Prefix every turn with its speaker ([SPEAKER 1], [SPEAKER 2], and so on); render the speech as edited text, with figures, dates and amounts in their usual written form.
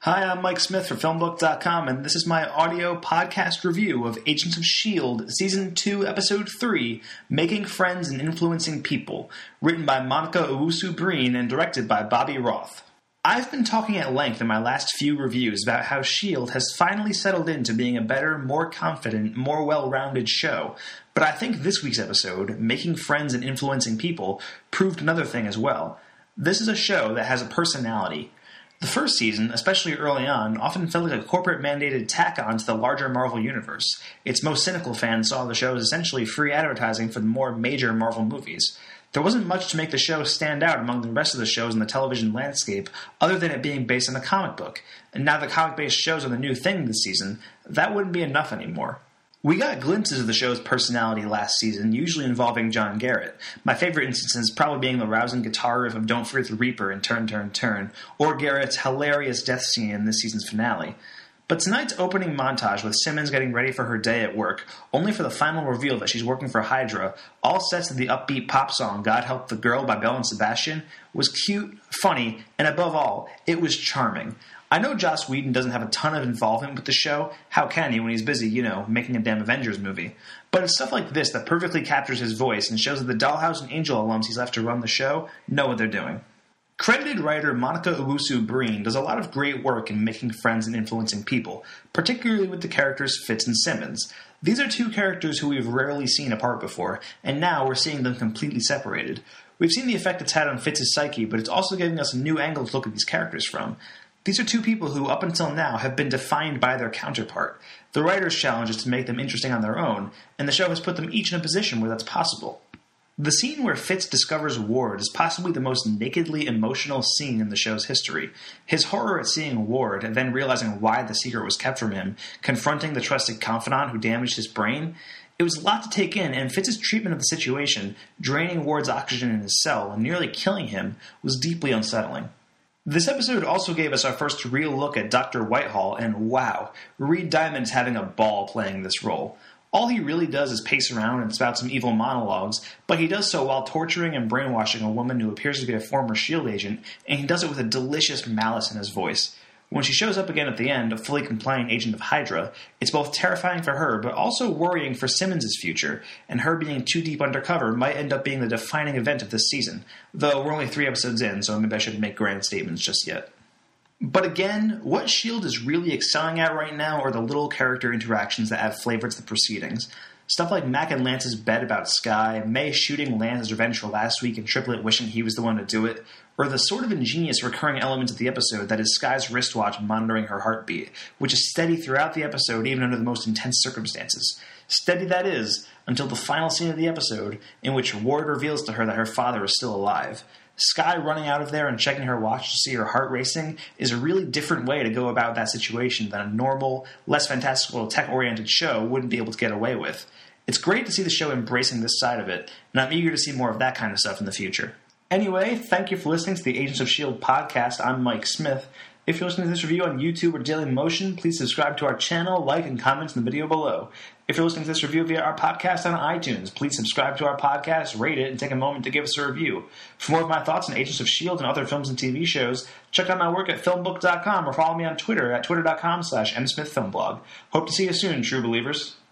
[SPEAKER 1] Hi, I'm Mike Smith for Filmbook.com, and this is my audio podcast review of Agents of S.H.I.E.L.D. Season 2, Episode 3, Making Friends and Influencing People, written by Monica Owusu-Breen and directed by Bobby Roth. I've been talking at length in my last few reviews about how S.H.I.E.L.D. has finally settled into being a better, more confident, more well-rounded show, but I think this week's episode, Making Friends and Influencing People, proved another thing as well. This is a show that has a personality. The first season, especially early on, often felt like a corporate-mandated tack-on to the larger Marvel universe. Its most cynical fans saw the show as essentially free advertising for the more major Marvel movies. There wasn't much to make the show stand out among the rest of the shows in the television landscape, other than it being based on a comic book. And now the comic-based shows are the new thing this season, that wouldn't be enough anymore. We got glimpses of the show's personality last season, usually involving John Garrett. My favorite instances probably being the rousing guitar riff of Don't Forget the Reaper in Turn, Turn, Turn, or Garrett's hilarious death scene in this season's finale. But tonight's opening montage with Simmons getting ready for her day at work, only for the final reveal that she's working for Hydra, all set to the upbeat pop song God Help the Girl by Belle and Sebastian, was cute, funny, and above all, it was charming. I know Joss Whedon doesn't have a ton of involvement with the show. How can he when he's busy, making a damn Avengers movie? But it's stuff like this that perfectly captures his voice and shows that the Dollhouse and Angel alums he's left to run the show know what they're doing. Credited writer Monica Owusu-Breen does a lot of great work in making friends and influencing people, particularly with the characters Fitz and Simmons. These are two characters who we've rarely seen apart before, and now we're seeing them completely separated. We've seen the effect it's had on Fitz's psyche, but it's also giving us a new angle to look at these characters from. These are two people who, up until now, have been defined by their counterpart. The writer's challenge is to make them interesting on their own, and the show has put them each in a position where that's possible. The scene where Fitz discovers Ward is possibly the most nakedly emotional scene in the show's history. His horror at seeing Ward, and then realizing why the secret was kept from him, confronting the trusted confidant who damaged his brain, it was a lot to take in, and Fitz's treatment of the situation, draining Ward's oxygen in his cell and nearly killing him, was deeply unsettling. This episode also gave us our first real look at Dr. Whitehall, and wow, Reed Diamond's having a ball playing this role. All he really does is pace around and spout some evil monologues, but he does so while torturing and brainwashing a woman who appears to be a former S.H.I.E.L.D. agent, and he does it with a delicious malice in his voice. When she shows up again at the end, a fully compliant agent of Hydra, it's both terrifying for her, but also worrying for Simmons' future, and her being too deep undercover might end up being the defining event of this season, though we're only 3 episodes in, so maybe I shouldn't make grand statements just yet. But again, what S.H.I.E.L.D. is really excelling at right now are the little character interactions that add flavor to the proceedings. Stuff like Mac and Lance's bet about Skye, May shooting Lance as revenge for last week and Triplet wishing he was the one to do it, or the sort of ingenious recurring element of the episode that is Skye's wristwatch monitoring her heartbeat, which is steady throughout the episode even under the most intense circumstances. Steady, that is, until the final scene of the episode, in which Ward reveals to her that her father is still alive. Skye running out of there and checking her watch to see her heart racing is a really different way to go about that situation than a normal, less fantastical, tech-oriented show wouldn't be able to get away with. It's great to see the show embracing this side of it, and I'm eager to see more of that kind of stuff in the future. Anyway, thank you for listening to the Agents of S.H.I.E.L.D. podcast. I'm Mike Smith. If you're listening to this review on YouTube or Daily Motion, please subscribe to our channel, like, and comment in the video below. If you're listening to this review via our podcast on iTunes, please subscribe to our podcast, rate it, and take a moment to give us a review. For more of my thoughts on Agents of S.H.I.E.L.D. and other films and TV shows, check out my work at Filmbook.com or follow me on Twitter at twitter.com/msmithfilmblog. Hope to see you soon, true believers.